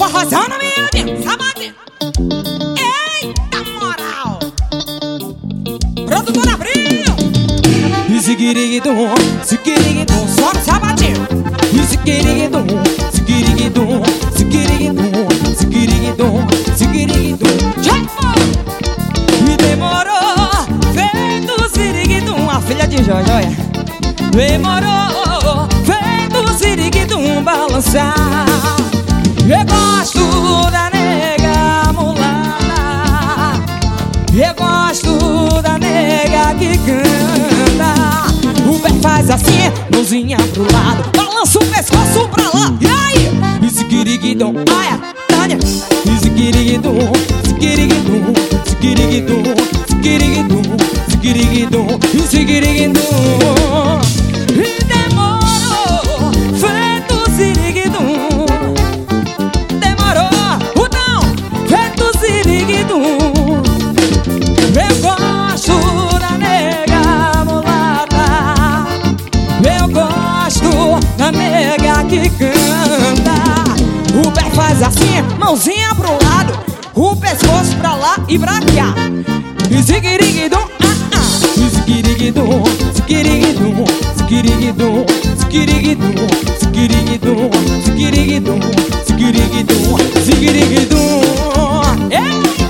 forrozão na minha vida, sabe? Eita moral! Produtora Abril! E ziquiriguidum, ziquiriguidum, só no sapatinho. E ziquiriguidum, ziquiriguidum, ziquiriguidum, ziquiriguidum, ziquiriguidum. E demorou, feito ziriguidum, a filha de Jojoia. Demorou, feito ziriguidum, balançar. Eu gosto da nega mulata, eu gosto da nega que canta. O pé faz assim, mãozinha pro lado, balança o pescoço pra lá. E aí? E ziquiriguidum, olha, Tânia. E ziquiriguidum, ziquiriguidum, ziquiriguidum, ziquiriguidum, ziquiriguidum, e ziquiriguidum. E demorou, feito ziriguidum. Demorou, não, feito ziriguidum. Eu gosto da nega mulata, eu gosto da nega que canta. O pé faz assim, mãozinha pro lado, o pescoço pra lá e pra cá. E ziquiriguidum, e ziquiriguidum, ziquiriguidum, ziquiriguidum, ziquiriguidum, ziquiriguidum, ziquiriguidum, ziquiriguidum, ziquiriguidum.